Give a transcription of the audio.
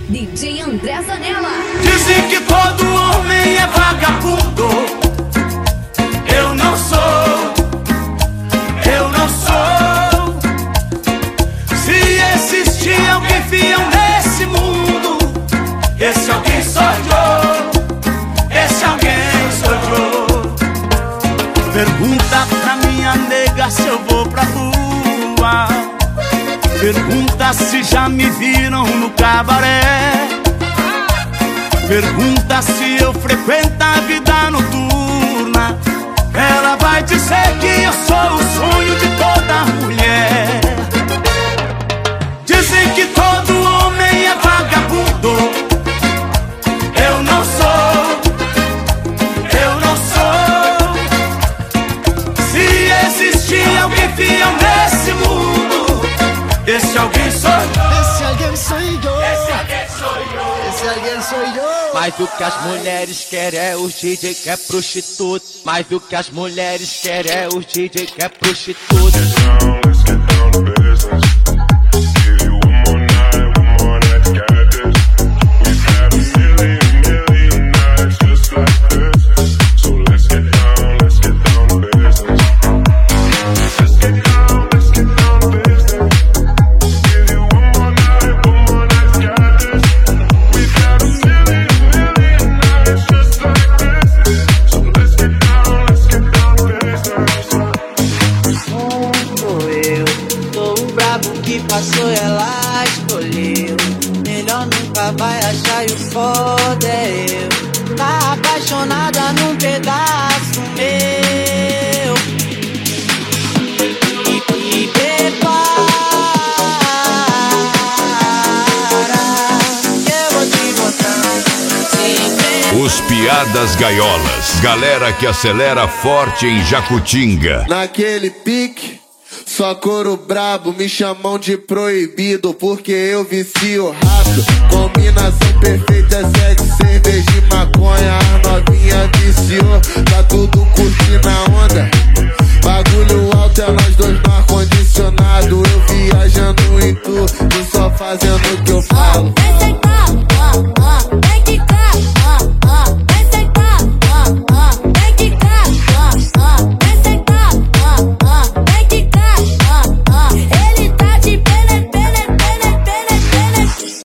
DJ André Zanella. Dizem que todo homem é vagabundo. Eu não sou, eu não sou. Se existir alguém fiel nesse mundo, esse alguém sou eu, esse alguém sou eu. Pergunta pra minha nega se eu vou pra rua. Pergunta se já me viram no cabaré. Pergunta se eu frequento a vida noturna. Ela vai dizer que eu sou o sonho de toda mulher. Dizem que todo homem é vagabundo. Eu não sou, eu não sou. Se existir alguém fiel nesse mundo, esse alguém sou eu. Esse alguém sou eu. Esse alguém sou eu. Esse alguém sou eu. Mais do que as mulheres querem é os DJ que é prostituto. Mais do que as mulheres querem é os DJ que é prostituto. Let's get down to business. Give you one more night to get this. We've had a million nights just like this. So let's get down to business. Let's get down to business. Give you one more night to get this. We've had a million nights just like this. So let's get down to business. Sou eu, sou o brabo que passou e ela escolheu. Melhor nunca vai achar e o foda é eu. Tá apaixonada num pedaço meu. E prepara que eu vou te botar sempre. Os Piadas Gaiolas. Galera que acelera forte em Jacutinga. Naquele pique, só couro brabo, me chamam de proibido porque eu vicio rápido. Combinação perfeita, sexo, cerveja e maconha, a novinha viciou. Tá tudo